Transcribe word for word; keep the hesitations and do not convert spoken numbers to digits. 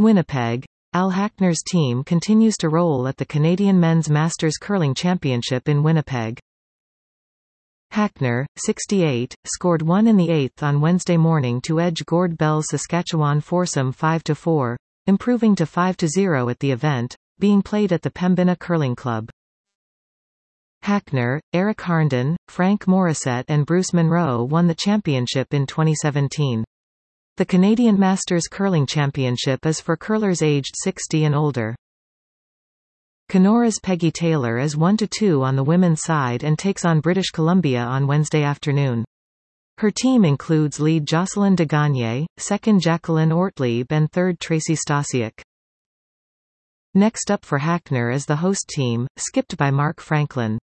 Winnipeg. Al Hackner's team continues to roll at the Canadian Men's Masters Curling Championship in Winnipeg. Hackner, sixty-eight, scored one in the eighth on Wednesday morning to edge Gord Bell's Saskatchewan foursome five to four, improving to five to zero at the event, being played at the Pembina Curling Club. Hackner, Eric Harnden, Frank Morissette and Bruce Monroe won the championship in twenty seventeen. The Canadian Masters Curling Championship is for curlers aged sixty and older. Kenora's Peggy Taylor is one to two on the women's side and takes on British Columbia on Wednesday afternoon. Her team includes lead Jocelyn de Gagne, second Jacqueline Ortlieb and third Tracy Stasiuk. Next up for Hackner is the host team, skipped by Mark Franklin.